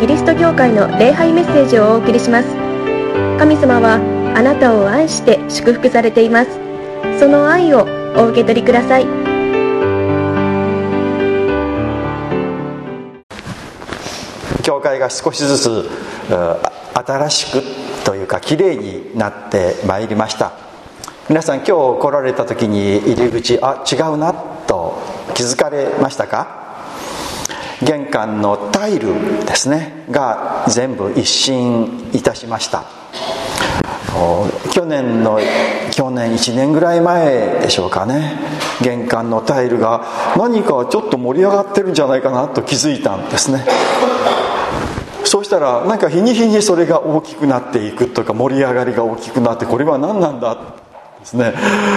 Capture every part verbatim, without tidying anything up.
リスト教会の礼拝メッセージをお送りします。神様はあなたを愛して祝福されています。その愛をお受け取りください。 教会が少しずつ新しくというかきれいになってまいりました。皆さん今日来られた時に入り口、あ、違うなと気づかれましたか？玄関のタイルですねが全部一新いたしました。去年の去年いちねんぐらい前でしょうかね、玄関のタイルが何かちょっと盛り上がってるんじゃないかなと気づいたんですね。そうしたらなんか日に日にそれが大きくなっていくとか、盛り上がりが大きくなって、これは何なんだですね、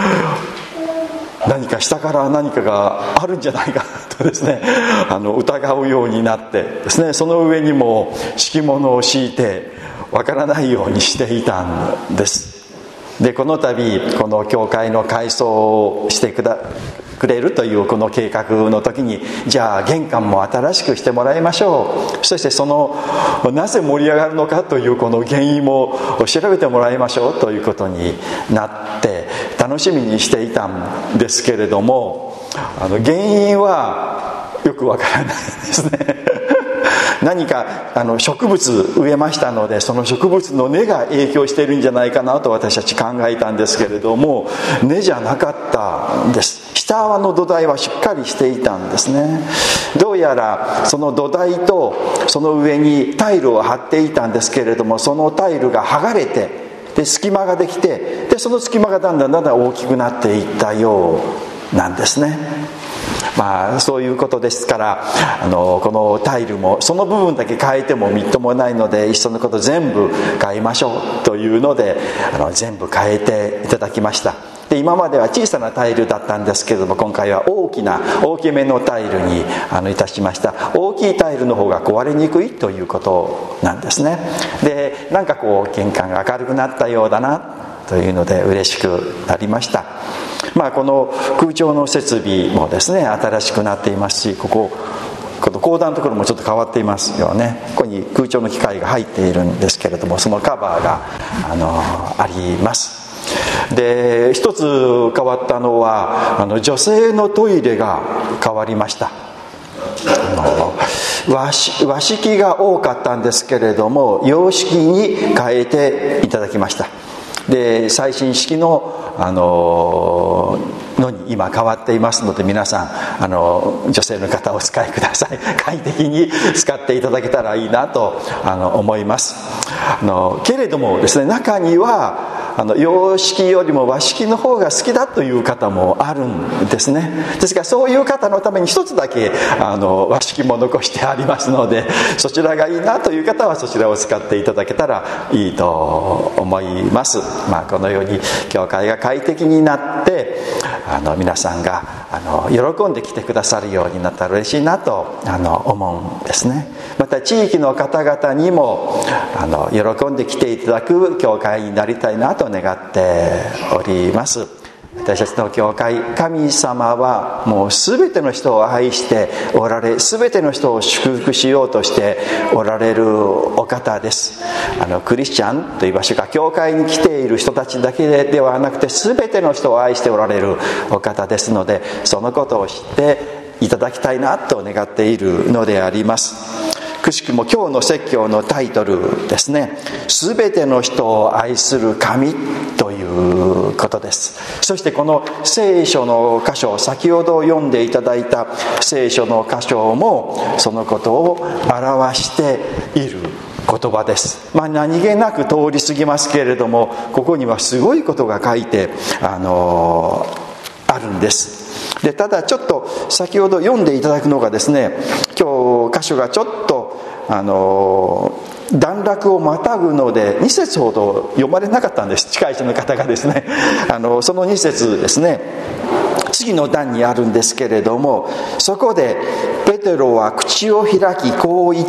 何か下から何かがあるんじゃないかとですね、あの疑うようになってですね、その上にも敷物を敷いてわからないようにしていたんです。でこの度この教会の改装をしてくだくれるというこの計画の時に、じゃあ玄関も新しくしてもらいましょう、そしてそのなぜ盛り上がるのかというこの原因も調べてもらいましょうということになって楽しみにしていたんですけれども、あの原因はよくわからないですね。何かあの植物植えましたので、その植物の根が影響しているんじゃないかなと私たち考えたんですけれども、根じゃなかったんです。下側の土台はしっかりしていたんですね。どうやらその土台とその上にタイルを張っていたんですけれども、そのタイルが剥がれて、で隙間ができて、でその隙間がだんだんだんだん大きくなっていったようなんですね。まあそういうことですから、あのこのタイルもその部分だけ変えてもみっともないので、いっそのこと全部変えましょうというので、あの全部変えていただきました。で今までは小さなタイルだったんですけれども、今回は大きな大きめのタイルにあのいたしました。大きいタイルの方が壊れにくいということなんですね。でなんかこう玄関が明るくなったようだなというので嬉しくなりました。まあこの空調の設備もですね新しくなっていますし、こここの講談のところもちょっと変わっていますよね。ここに空調の機械が入っているんですけれども、そのカバーがあのあります。で一つ変わったのはあの女性のトイレが変わりました。あの 和, 和式が多かったんですけれども、洋式に変えていただきました。で最新式の、あののに今変わっていますので、皆さんあの女性の方お使いください。快適に使っていただけたらいいなとあの思います。あのけれどもですね、中にはあの洋式よりも和式の方が好きだという方もあるんですね。ですからそういう方のために一つだけあの和式も残してありますので、そちらがいいなという方はそちらを使っていただけたらいいと思います。まあ、このように教会が快適になってあの皆さんがあの喜んで来てくださるようになったら嬉しいなとあの思うんですね。また地域の方々にもあの喜んで来ていただく教会になりたいなと願っております。私たちの教会、神様はもう全ての人を愛しておられ、全ての人を祝福しようとしておられるお方です。あのクリスチャンという場所が教会に来ている人たちだけではなくて、全ての人を愛しておられるお方ですので、そのことを知っていただきたいなと願っているのであります。くしくも今日の説教のタイトルですね、すべての人を愛する神ということです。そしてこの聖書の箇所、先ほど読んでいただいた聖書の箇所もそのことを表している言葉です。まあ何気なく通り過ぎますけれども、ここにはすごいことが書いてあのあるんです。でただちょっと先ほど読んでいただくのがですね、今日箇所がちょっとあの段落をまたぐのでに節ほど読まれなかったんです。近い人の方がですね、あのそのに節ですね、次の段にあるんですけれども、そこでペテロは口を開きこう言った。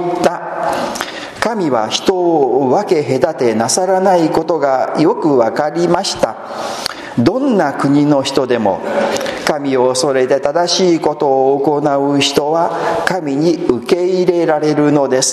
神は人を分け隔てなさらないことがよくわかりました。どんな国の人でも神を恐れて正しいことを行う人は神に受け入れられるのです。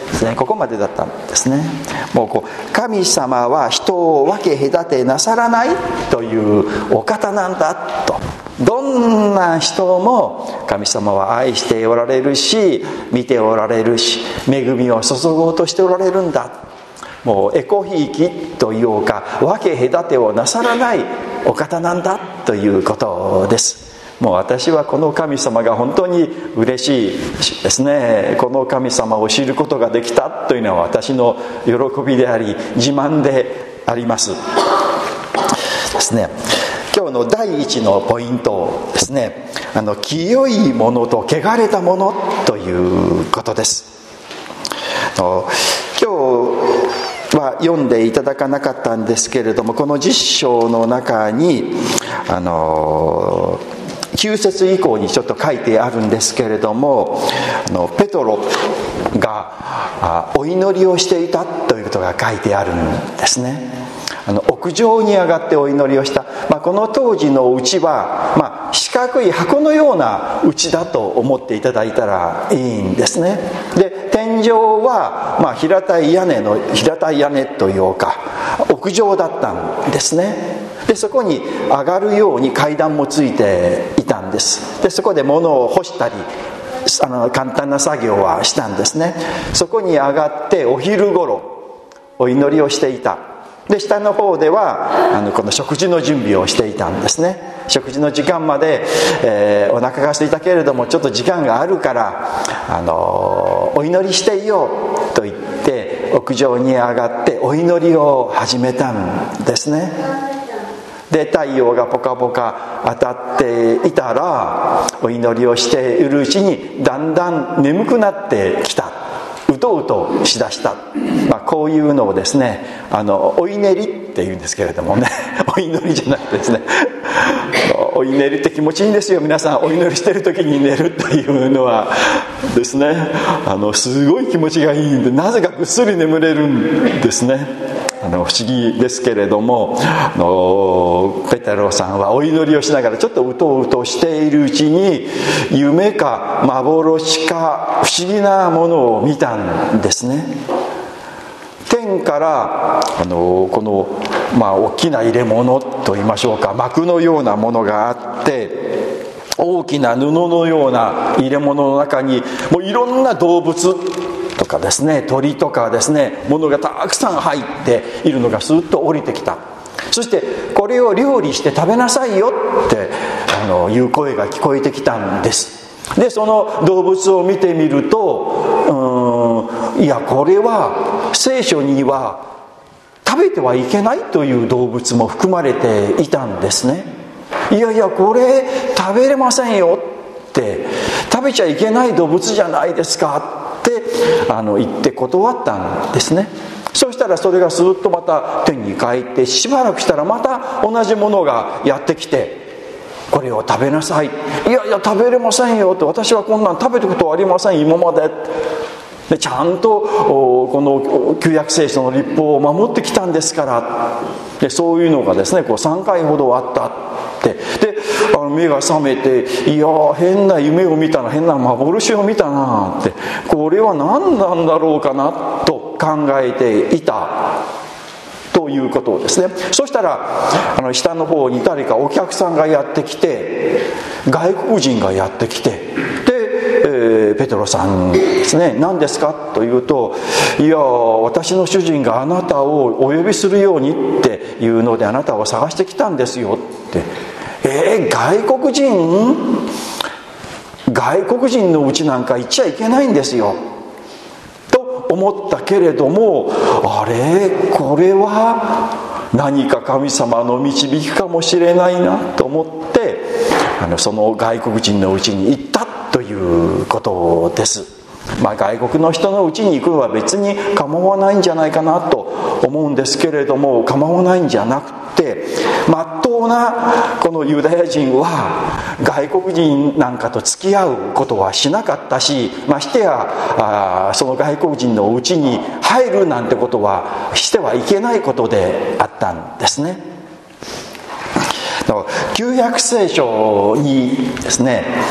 ですね、ここまでだったんですね。もうこう神様は人を分け隔てなさらないというお方なんだと、どんな人も神様は愛しておられるし、見ておられるし、恵みを注ごうとしておられるんだ。もうエコひいきというか分け隔てをなさらないお方なんだということです。もう私はこの神様が本当に嬉しいですね。この神様を知ることができたというのは私の喜びであり自慢でありますですね。今日の第一のポイントですね、あの清いものと汚れたものということです。今日は読んでいただかなかったんですけれども、このじゅっ章の中にあのきゅう節以降にちょっと書いてあるんですけれども、あのペトロがお祈りをしていたということが書いてあるんですね。あの屋上に上がってお祈りをした、まあ、この当時の家は、まあ、四角い箱のような家だと思っていただいたらいいんですね。で天井は、まあ、平たい屋根の平たい屋根というか屋上だったんですね。でそこに上がるように階段もついていたんです。でそこで物を干したりあの簡単な作業はしたんですね。そこに上がってお昼ごろお祈りをしていた。で下の方ではあのこの食事の準備をしていたんですね。食事の時間まで、えー、お腹が空いたけれどもちょっと時間があるから、あのー、お祈りしていようと言って屋上に上がってお祈りを始めたんですね。で太陽がポカポカ当たっていたらお祈りをしているうちにだんだん眠くなってきた、うとうとしだした、まあ、こういうのをですね、あのお祈りっていうんですけれどもねお祈りじゃなくてですねお祈りって気持ちいいんですよ。皆さんお祈りしてる時に寝るというのはですね、あのすごい気持ちがいいんで、なぜかぐっすり眠れるんですね。あの不思議ですけれども、あのペテロさんはお祈りをしながらちょっとうとうとしているうちに夢か幻か不思議なものを見たんですね。天からあのこの、まあ、大きな入れ物といいましょうか、幕のようなものがあって、大きな布のような入れ物の中にもういろんな動物とかですね、鳥とかですね、ものがたくさん入っているのがスーッと降りてきた。そしてこれを料理して食べなさいよってあのいう声が聞こえてきたんです。でその動物を見てみると、うーんいやこれは聖書には食べてはいけないという動物も含まれていたんですね。いやいやこれ食べれませんよって、食べちゃいけない動物じゃないですかってあの言って断ったんですね。そしたらそれがスーッとまた天に帰って、しばらくしたらまた同じものがやってきて、これを食べなさい。いやいや食べれませんよって、私はこんなん食べたことはありません今まで。でちゃんとこの旧約聖書の律法を守ってきたんですから。でそういうのがですねこうさんかいほどあったって。であの目が覚めて、いや変な夢を見たな、変な幻を見たなって、これは何なんだろうかなと考えていたということですね。そしたらあの下の方に誰かお客さんがやってきて、外国人がやってきて、で、えー、ペトロさんですね、何ですかというと、いや私の主人があなたをお呼びするようにっていうのであなたを探してきたんですよって。えー、外国人外国人のうちなんか行っちゃいけないんですよと思ったけれども、あれこれは何か神様の導きかもしれないなと思って、あのその外国人のうちに行ったということです。まあ、外国の人のうちに行くのは別に構わないんじゃないかなと思うんですけれども、構わないんじゃなくて、まっとうなこのユダヤ人は外国人なんかと付き合うことはしなかったし、ましてやあその外国人のうちに入るなんてことはしてはいけないことであったんですね。旧約聖書にですね、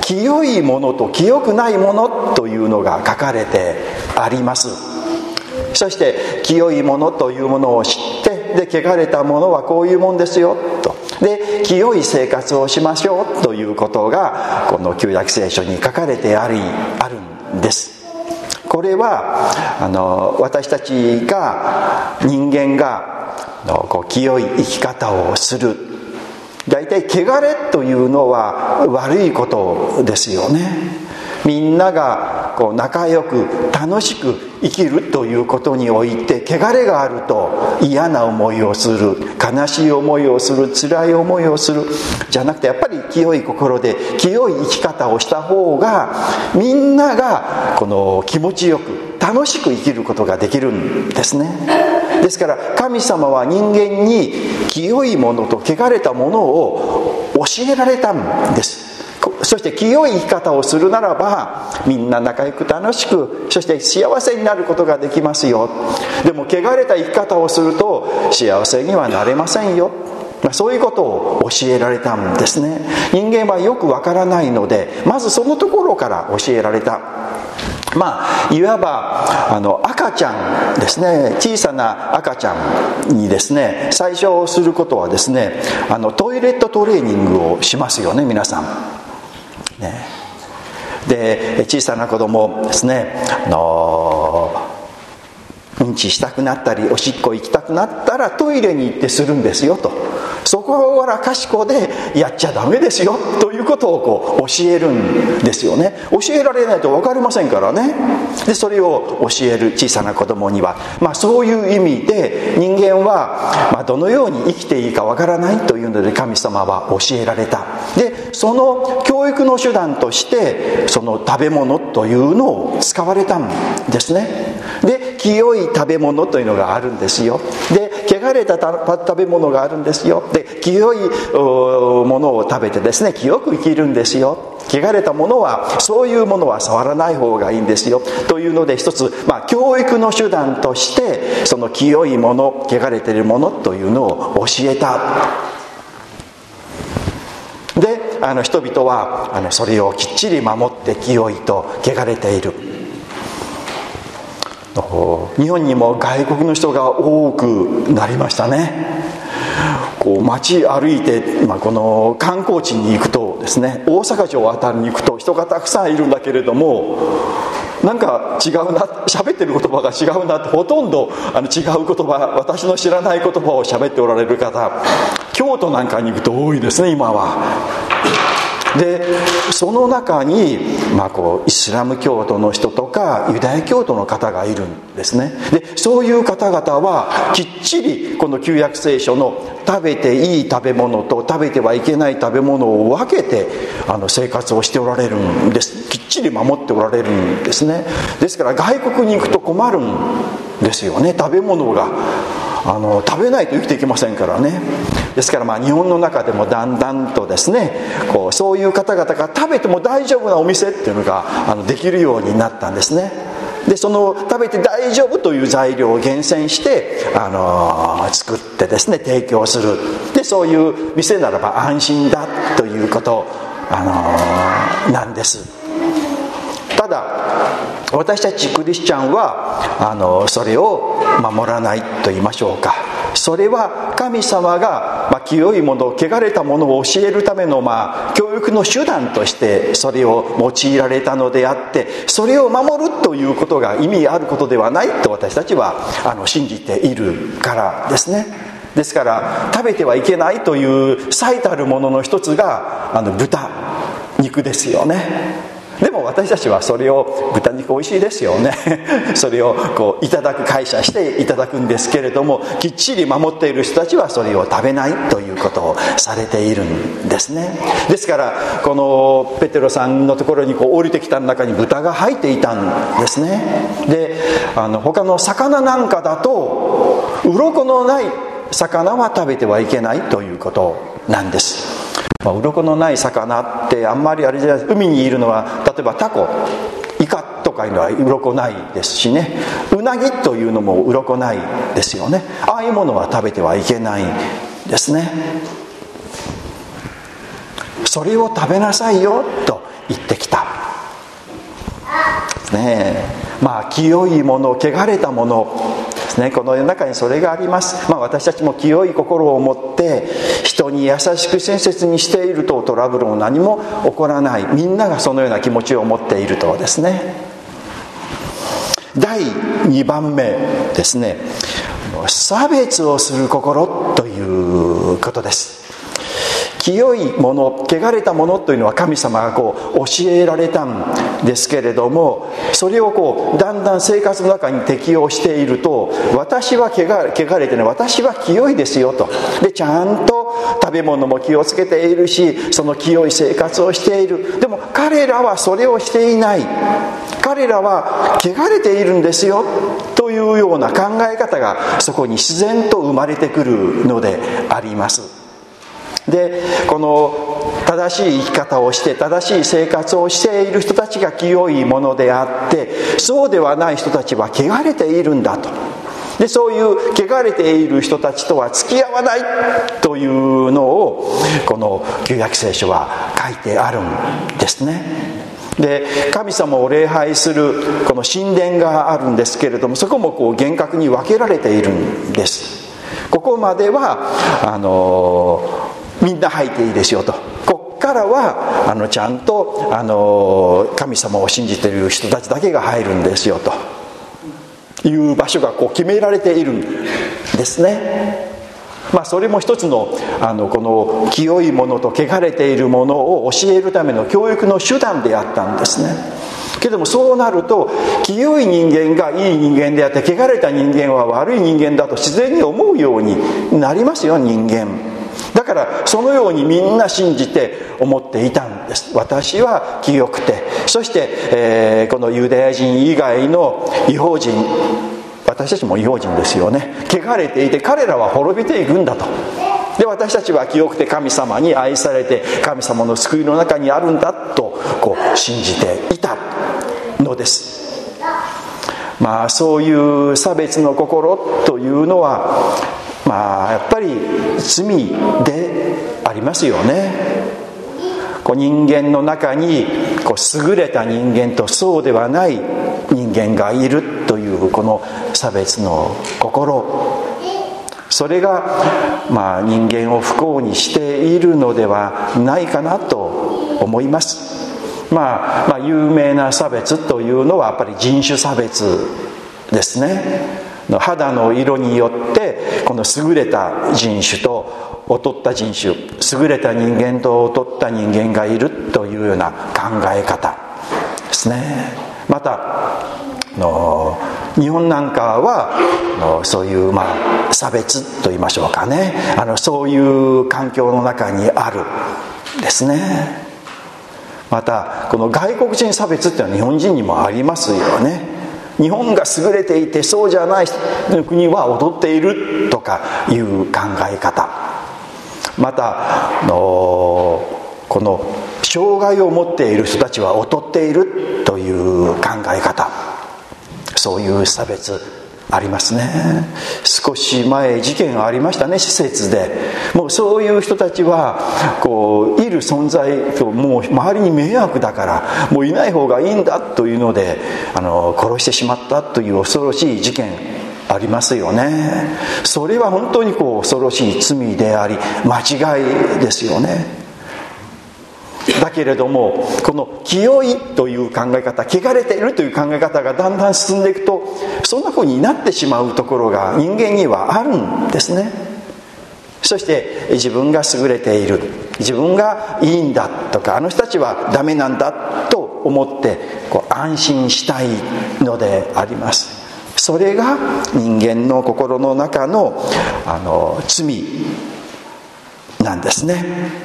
清いものと清くないものというのが書かれてあります。そして清いものというものを知って、で汚れたものはこういうもんですよと、で清い生活をしましょうということがこの旧約聖書に書かれてありあるんです。これはあの私たちが人間がのこう清い生き方をする、大体汚れというのは悪いことですよね。みんながこう仲良く楽しく生きるということにおいて、汚れがあると嫌な思いをする、悲しい思いをする、辛い思いをするじゃなくて、やっぱり清い心で清い生き方をした方が、みんながこの気持ちよく楽しく生きることができるんですね。ですから神様は人間に清いものと汚れたものを教えられたんです。そして清い生き方をするならば、みんな仲良く楽しく、そして幸せになることができますよ。でも汚れた生き方をすると幸せにはなれませんよ。そういうことを教えられたんですね。人間はよくわからないので、まずそのところから教えられた。まあいわばあの赤ちゃんですね、小さな赤ちゃんにですね、最初することはですね、あのトイレットトレーニングをしますよね、皆さんね。で小さな子供ですね、あのうんちしたくなったりおしっこ行きたくなったらトイレに行ってするんですよと。そこは賢でやっちゃダメですよということをこう教えるんですよね。教えられないと分かりませんからね。でそれを教える小さな子供には、まあ、そういう意味で人間は、まあ、どのように生きていいか分からないというので神様は教えられた。でその教育の手段としてその食べ物というのを使われたんですね。で清い食べ物というのがあるんですよ。で汚れた食べ物があるんですよ。で清いものを食べてですね、清く生きるんですよ。汚れたものは、そういうものは触らない方がいいんですよというので、一つ、まあ、教育の手段としてその清いもの、汚れているものというのを教えた。であの人々はあのそれをきっちり守って清いと汚れている。日本にも外国の人が多くなりましたね。こう街歩いて、まあ、この観光地に行くとですね、大阪城あたりに行くと人がたくさんいるんだけれども、なんか違うな、喋ってる言葉が違うなって、ほとんどあの違う言葉、私の知らない言葉を喋っておられる方、京都なんかに行くと多いですね、今は。でその中に、まあ、こうイスラム教徒の人とかユダヤ教徒の方がいるんですね。でそういう方々はきっちりこの旧約聖書の食べていい食べ物と食べてはいけない食べ物を分けてあの生活をしておられるんです。きっちり守っておられるんですね。ですから外国に行くと困るんですよね。食べ物があの食べないと生きていけませんからね。ですからまあ日本の中でもだんだんとですね、こうそういう方々が食べても大丈夫なお店っていうのがあのできるようになったんですね。でその食べて大丈夫という材料を厳選して、あのー、作ってですね提供する。でそういう店ならば安心だということ、あのー、なんです。ただ私たちクリスチャンはあのそれを守らないと言いましょうか。それは神様が、まあ、清いもの、汚れたものを教えるための、まあ、教育の手段としてそれを用いられたのであって、それを守るということが意味あることではないと私たちはあの信じているからですね。ですから食べてはいけないという最たるものの一つがあの豚肉ですよね。でも私たちはそれを、豚肉美味しいですよねそれをこういただく、感謝していただくんですけれども、きっちり守っている人たちはそれを食べないということをされているんですね。ですからこのペテロさんのところにこう降りてきた中に豚が入っていたんですね。であの他の魚なんかだと鱗のない魚は食べてはいけないということなんです。まあ、鱗のない魚ってあんまりあれじゃない。海にいるのは例えばタコ、イカとかいうのは鱗ないですしね、ウナギというのも鱗ないですよね。ああいうものは食べてはいけないですね。それを食べなさいよと言ってきたねえ。まあ清いもの、汚れたものですね、この世の中にそれがあります。まあ私たちも清い心を持って人に優しく親切にしているとトラブルも何も起こらない、みんながそのような気持ちを持っているとですね。だいにばんめですね、差別をする心ということです。清いもの、汚れたものというのは神様がこう教えられたんですけれども、それをこうだんだん生活の中に適用していると、私は汚れ、汚れてね、私は清いですよと。でちゃんと食べ物も気をつけているし、その清い生活をしている。でも彼らはそれをしていない。彼らは汚れているんですよというような考え方がそこに自然と生まれてくるのであります。でこの正しい生き方をして正しい生活をしている人たちが清いものであって、そうではない人たちは汚れているんだと。でそういう汚れている人たちとは付き合わないというのをこの旧約聖書は書いてあるんですね。で神様を礼拝するこの神殿があるんですけれども、そこもこう厳格に分けられているんです。ここまではあのみんな入っていいですよと。こっからはあのちゃんとあの神様を信じている人たちだけが入るんですよという場所がこう決められているんですね。まあそれも一つのあのこの清いものと汚れているものを教えるための教育の手段であったんですね。けどもそうなると、清い人間がいい人間であって、汚れた人間は悪い人間だと自然に思うようになりますよ、人間。だからそのようにみんな信じて思っていたんです。私は清くて、そして、えー、このユダヤ人以外の異邦人、私たちも異邦人ですよね、汚れていて彼らは滅びていくんだと。で私たちは清くて神様に愛されて神様の救いの中にあるんだとこう信じていたのです。まあそういう差別の心というのはまあやっぱり罪でありますよね。こう人間の中にこう優れた人間とそうではない人間がいるというこの差別の心、それがまあ人間を不幸にしているのではないかなと思います。まあ、まあ有名な差別というのはやっぱり人種差別ですね。肌の色によってこの優れた人種と劣った人種、優れた人間と劣った人間がいるというような考え方ですね。またの日本なんかはのそういうまあ差別と言いましょうかね、あのそういう環境の中にあるですね。またこの外国人差別っていうのは日本人にもありますよね。日本が優れていてそうじゃない国は劣っているとかいう考え方、またのこの障害を持っている人たちは劣っているという考え方、そういう差別ありますね。少し前事件がありましたね、施設で。もうそういう人たちはこういる存在ともう周りに迷惑だからもういない方がいいんだというのであの殺してしまったという恐ろしい事件ありますよね。それは本当にこう恐ろしい罪であり間違いですよね。だけれどもこの清いという考え方、汚れているという考え方がだんだん進んでいくとそんな風になってしまうところが人間にはあるんですね。そして自分が優れている、自分がいいんだとかあの人たちはダメなんだと思ってこう安心したいのであります。それが人間の心の中のあの罪なんですね。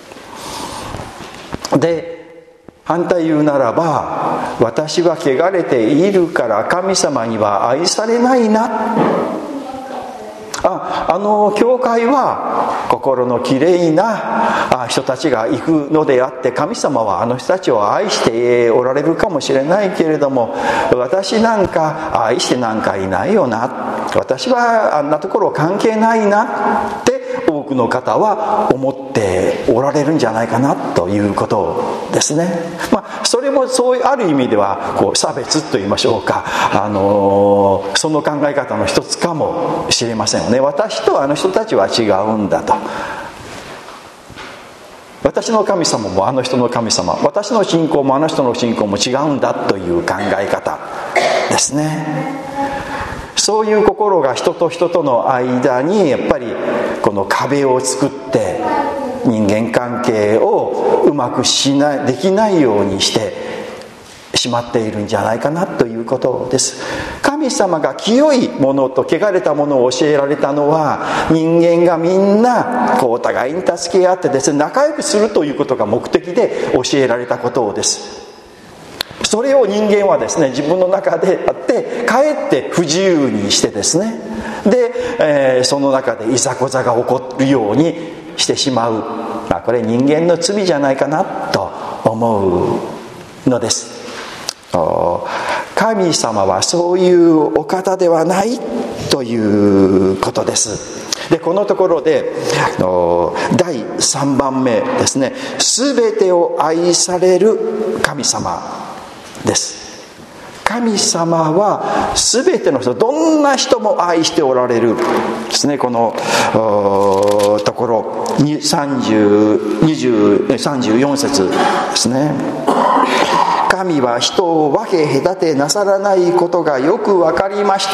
で反対言うならば、私は汚れているから神様には愛されないな、あ, あの教会は心のきれいな人たちが行くのであって神様はあの人たちを愛しておられるかもしれないけれども私なんか愛してなんかいないよな、私はあんなところ関係ないなって多くくの方は思っておられるんじゃないかなということですね。まあそれもそういうある意味ではこう差別と言いましょうか、あのその考え方の一つかもしれませんよね。私とあの人たちは違うんだと、私の神様もあの人の神様、私の信仰もあの人の信仰も違うんだという考え方ですね。そういう心が人と人との間にやっぱりこの壁を作って人間関係をうまくしないできないようにしてしまっているんじゃないかなということです。神様が清いものと汚れたものを教えられたのは、人間がみんなこうお互いに助け合ってですね、仲良くするということが目的で教えられたことです。それを人間はですね、自分の中であってかえって不自由にしてですね、で、えー、その中でいざこざが起こるようにしてしまう、まあ、これ人間の罪じゃないかなと思うのです。神様はそういうお方ではないということです。でこのところでだいさんばんめですね、すべてを愛される神様です。神様はすべての人、どんな人も愛しておられるですね。このところさんじゅう、にじゅう、さんじゅうよん節ですね。神は人を分け隔てなさらないことがよく分かりました。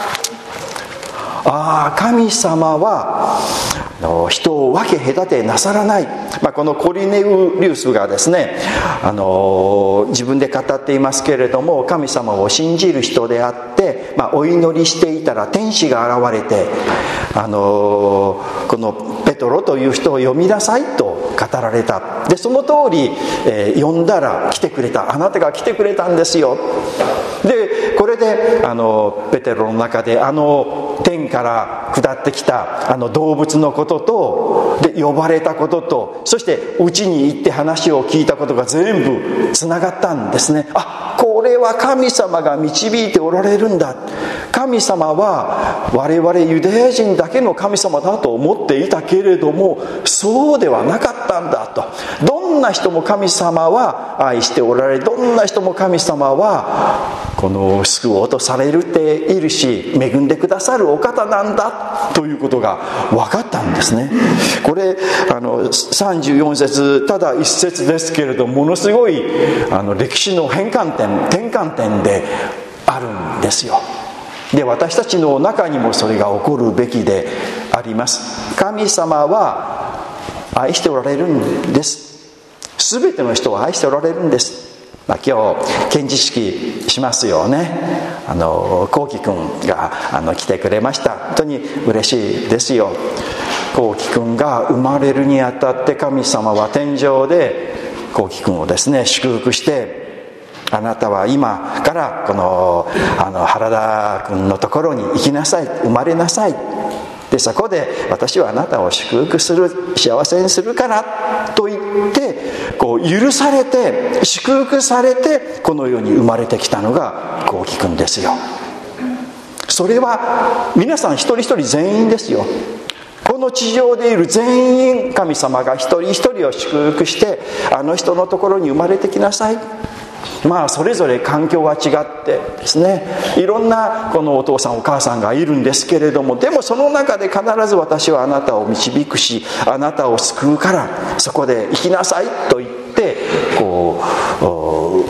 ああ、神様は人を分け隔てなさらない、まあ、このコリネリウスがですね、あの自分で語っていますけれども、神様を信じる人であって、まあ、お祈りしていたら天使が現れて、あのこのペトロという人を呼びなさいと語られた。でその通り、えー、呼んだら来てくれた。あなたが来てくれたんですよ。でこれであのペテロの中であの天から下ってきたあの動物のこととで呼ばれたことと、そしてうちに行って話を聞いたことが全部つながったんですね。あ、これは神様が導いておられるんだ。神様は我々ユダヤ人だけの神様だと思っていたけれども、そうではなかったんだと。どんな人も神様は愛しておられ、どんな人も神様はこの救おうとされるっているし、恵んでくださるお方なんだということが分かったんですね。これあのさんじゅうよん節、ただ一節ですけれども、ものすごいあの歴史の変換点、転換点であるんですよ。で私たちの中にもそれが起こるべきであります。神様は愛しておられるんです。すべての人を愛しておられるんです。まあ、今日献辞式しますよね。あのこうきくんがあの来てくれました。本当に嬉しいですよ。こうきくんが生まれるにあたって神様は天上でこうきくんをですね祝福して、あなたは今からこのあの原田君のところに行きなさい、生まれなさい。でそこで私はあなたを祝福する、幸せにするからと言ってこう許されて祝福されてこの世に生まれてきたのがこうきくんですよ。それは皆さん一人一人全員ですよ。この地上でいる全員神様が一人一人を祝福して、あの人のところに生まれてきなさい。まあそれぞれ環境は違ってですね、いろんなこのお父さんお母さんがいるんですけれども、でもその中で必ず私はあなたを導くし、あなたを救うからそこで生きなさいと言ってこう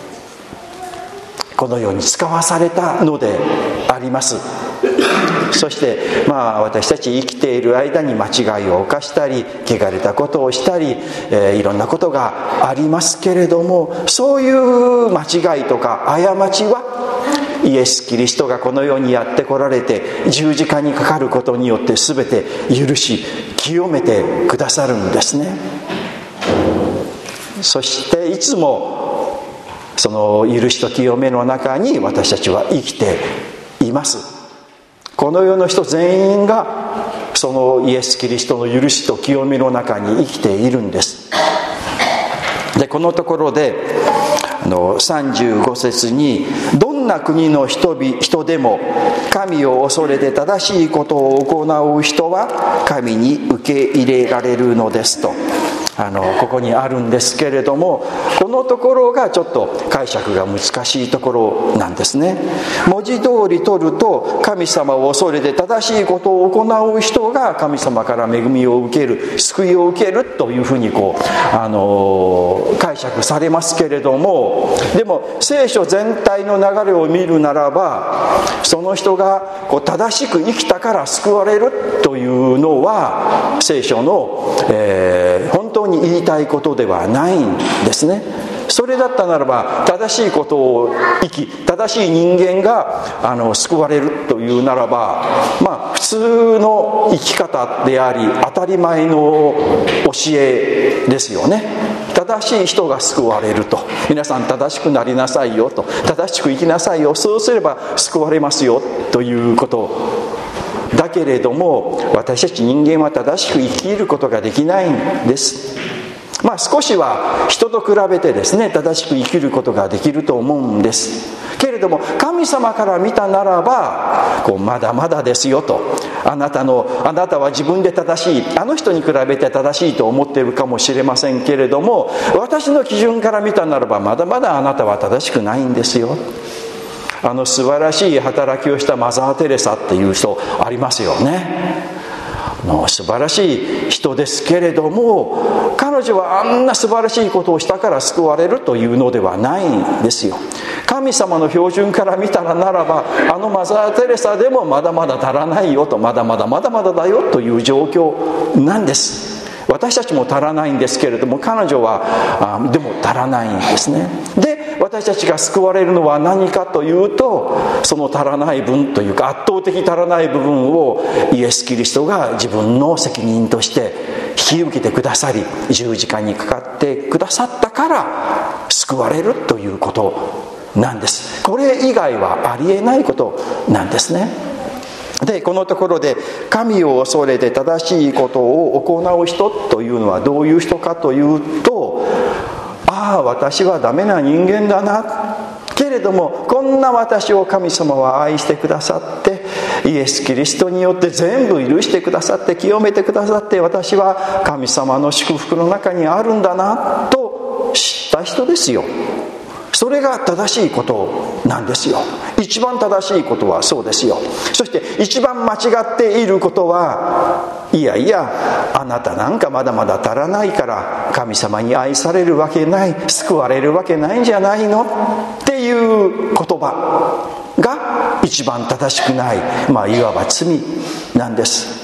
このように使わされたのであります。そしてまあ私たち生きている間に間違いを犯したり汚れたことをしたり、えー、いろんなことがありますけれども、そういう間違いとか過ちはイエス・キリストがこの世にやって来られて十字架にかかることによって全て許し清めてくださるんですね。そしていつもその許しと清めの中に私たちは生きています。この世の人全員がそのイエス・キリストの許しと清めの中に生きているんです。でこのところであのさんじゅうご節に、どんな国の 人, 人でも神を恐れて正しいことを行う人は神に受け入れられるのですと、あのここにあるんですけれども、このところがちょっと解釈が難しいところなんですね。文字通り取ると、神様を恐れて正しいことを行う人が神様から恵みを受ける、救いを受けるというふうにこう、あの解釈されますけれども、でも聖書全体の流れを見るならば、その人がこう正しく生きたから救われるというのは聖書の、えー、本当に言いたいことではないんですね。それだったならば、正しいことを生き、正しい人間があの救われるというならば、まあ普通の生き方であり当たり前の教えですよね。正しい人が救われると、皆さん正しくなりなさいよと、正しく生きなさいよ、そうすれば救われますよということだけれども、私たち人間は正しく生きることができないんです。まあ少しは人と比べてですね、正しく生きることができると思うんですけれども、神様から見たならばこうまだまだですよと、あなたのあなたは自分で正しい、あの人に比べて正しいと思っているかもしれませんけれども、私の基準から見たならばまだまだあなたは正しくないんですよ。あの素晴らしい働きをしたマザー・テレサっていう人ありますよね。の素晴らしい人ですけれども、彼女はあんな素晴らしいことをしたから救われるというのではないんですよ。神様の標準から見たらならば、あのマザー・テレサでもまだまだ足らないよと、まだまだまだまだだよという状況なんです。私たちも足らないんですけれども、彼女はあでも足らないんですね。で、私たちが救われるのは何かというと、その足らない分というか圧倒的足らない部分をイエス・キリストが自分の責任として引き受けてくださり、十字架にかかってくださったから救われるということなんです。これ以外はありえないことなんですね。で、このところで神を恐れて正しいことを行う人というのはどういう人かというと、ああ私はダメな人間だな、けれどもこんな私を神様は愛してくださって、イエス・キリストによって全部許してくださって、清めてくださって、私は神様の祝福の中にあるんだなと知った人ですよ。それが正しいことなんですよ。一番正しいことはそうですよ。そして一番間違っていることは、いやいやあなたなんかまだまだ足らないから神様に愛されるわけない、救われるわけないんじゃないのっていう言葉が一番正しくない、まあいわば罪なんです。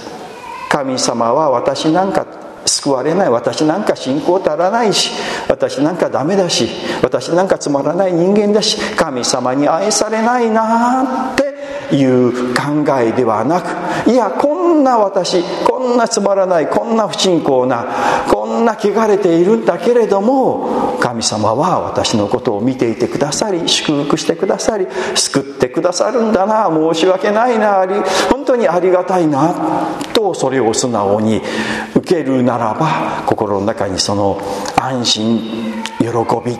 神様は私なんか救われない、私なんか信仰足らないし、私なんかダメだし、私なんかつまらない人間だし、神様に愛されないなっていう考えではなく、いやこんな私、こんなつまらない、こんな不信仰な、こんな汚れているんだけれども、神様は私のことを見ていてくださり、祝福してくださり、救ってくださるんだな、申し訳ないな、あり本当にありがたいなと、それを素直に受けるならば、心の中にその安心、喜び、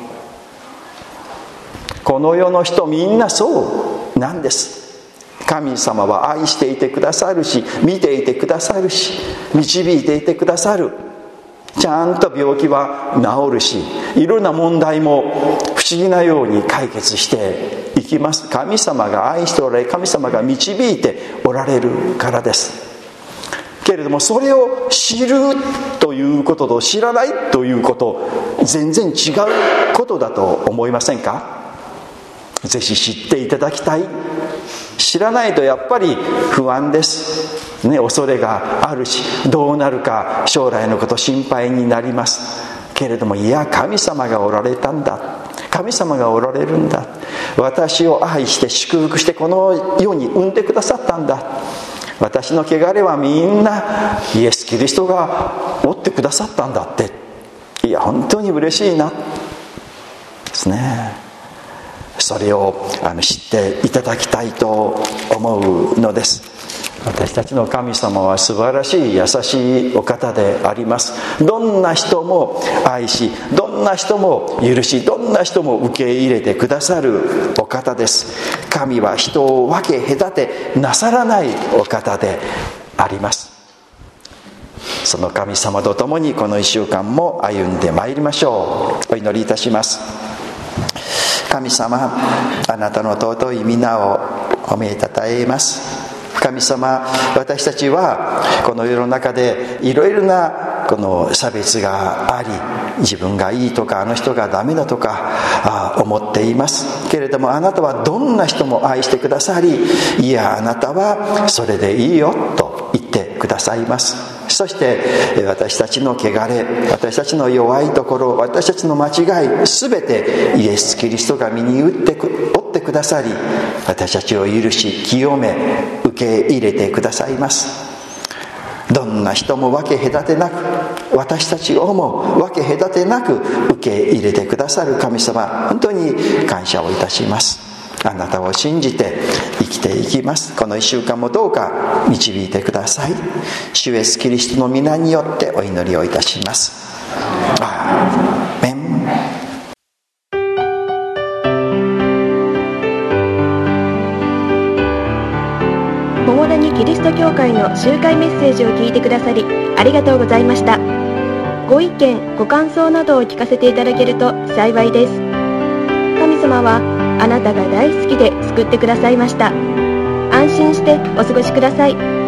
この世の人みんなそうなんです。神様は愛していてくださるし、見ていてくださるし、導いていてくださる。ちゃんと病気は治るし、いろんな問題も不思議なように解決していきます。神様が愛しておられ、神様が導いておられるからです。けれどもそれを知るということと知らないということ、全然違うことだと思いませんか？ぜひ知っていただきたい。知らないとやっぱり不安ですね、恐れがあるし、どうなるか将来のこと心配になりますけれども、いや神様がおられたんだ、神様がおられるんだ、私を愛して祝福してこの世に産んでくださったんだ、私の汚れはみんなイエス・キリストが負ってくださったんだって、いや本当に嬉しいなですね。それをあの知っていただきたいと思うのです。 私たちの神様は素晴らしい優しいお方であります。どんな人も愛し、どんな人も許し、どんな人も受け入れてくださるお方です。神は人を分け隔てなさらないお方であります。その神様と共にこのいっしゅうかんも歩んでまいりましょう。お祈りいたします。神様、あなたの尊い皆を褒めたたえます。神様、私たちはこの世の中でいろいろなこの差別があり、自分がいいとかあの人がダメだとか思っていますけれども、あなたはどんな人も愛してくださり、いやあなたはそれでいいよと言ってくださいます。そして私たちの汚れ、私たちの弱いところ、私たちの間違い、すべてイエス・キリストが身に負ってく負ってくださり、私たちを許し清め受け入れてくださいます。どんな人も分け隔てなく、私たちをも分け隔てなく受け入れてくださる神様、本当に感謝をいたします。あなたを信じて生きていきます。このいっしゅうかんもどうか導いてください。主イエスキリストの皆によってお祈りをいたします。アーメン。 桃谷キリスト教会の集会メッセージを聞いてくださりありがとうございました。ご意見ご感想などを聞かせていただけると幸いです。神様はあなたが大好きで救ってくださいました。安心してお過ごしください。